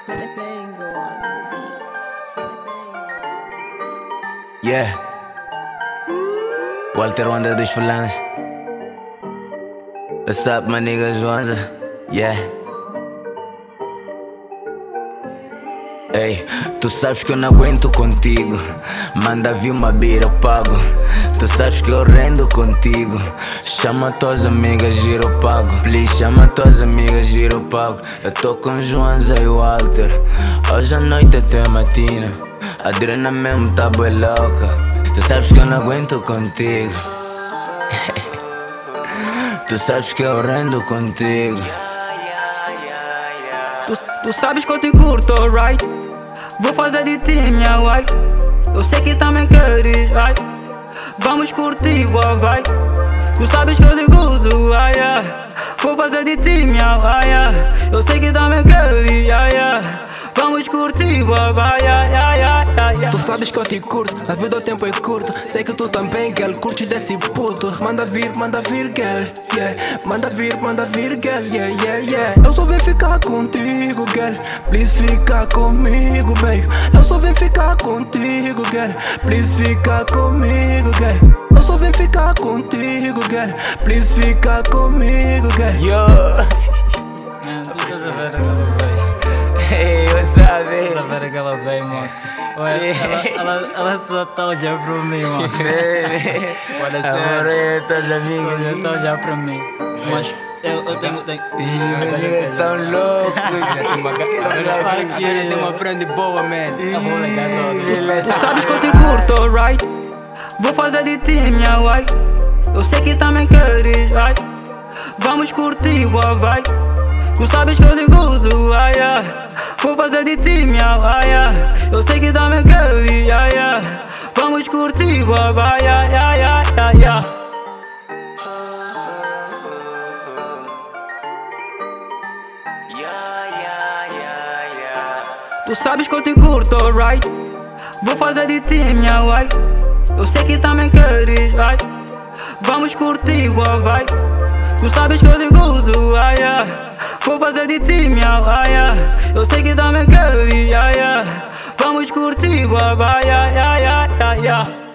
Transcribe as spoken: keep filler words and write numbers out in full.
Yeah, Walter Wanda dos Fulanos. What's up, my nigga Joanza? Yeah. Ei, tu sabes que eu não aguento contigo. Manda vir uma bira, eu pago. Tu sabes que eu rendo contigo. Chama tuas amigas, giro pago. Please, chama tuas amigas, giro pago. Eu tô com Joanza e Walter. Hoje à noite até matina. A drena mesmo tá bué louca. Tu sabes que eu não aguento contigo. Tu sabes que eu rendo contigo. Tu, tu sabes que eu te curto, right? Vou fazer de ti minha wife. Eu sei que também queres, vai. Vamos curtir, boa, vai. Tu sabes que eu te curto, ai, ai. Vou fazer de ti minha wife. Eu sei que também queres, ai, ai. Vamos curtir, boa, vai, ai, ai, ai, ai. Tu sabes que eu te curto, a vida o tempo é curto. Sei que tu também, girl, curte desse puto. Manda vir, manda vir, girl, yeah. Manda vir, manda vir, girl, yeah, yeah, yeah. Eu só vim ficar contigo, girl. Please fica comigo, baby. Eu só vim ficar contigo, girl. Please fica comigo, girl. Eu só vim ficar contigo, girl. Please fica comigo, girl. Yo. Man, tu estás a ver aquela bem. Hey, what's up, man? Estás a ver aquela bem, mano. Ué, ela, ela, ela só tá a olhar para mim, mano. Olha Amor, sério. tuas amigas. Ela tá a olhar para mim. Mas eu, eu tenho. tenho... Ih, meus niggas tão loucos. Ele tem uma friend boa, man. Tu sabes que eu te curto, right? Vou fazer de ti minha wife. Eu sei que também queres, vai. Vamos curtir, boa, vai. Tu sabes que eu te curto, ai, ai. Vou fazer de ti minha ai, ai. Eu sei que também queres, ai, ai. Vamos curtir, boa, vai, ai, ai, ai, ai, ai. Tu sabes que eu te curto, right? Vou fazer de ti minha wife. Eu sei que também queres, vai. Vamos curtir, boa, vai. Tu sabes que eu te curto, ai, ai. Vou fazer de ti minha ai, ai. Eu sei que também queres, ai, ai. Vamos curtir, boa, vai, ai, ai, ai, ai, ai.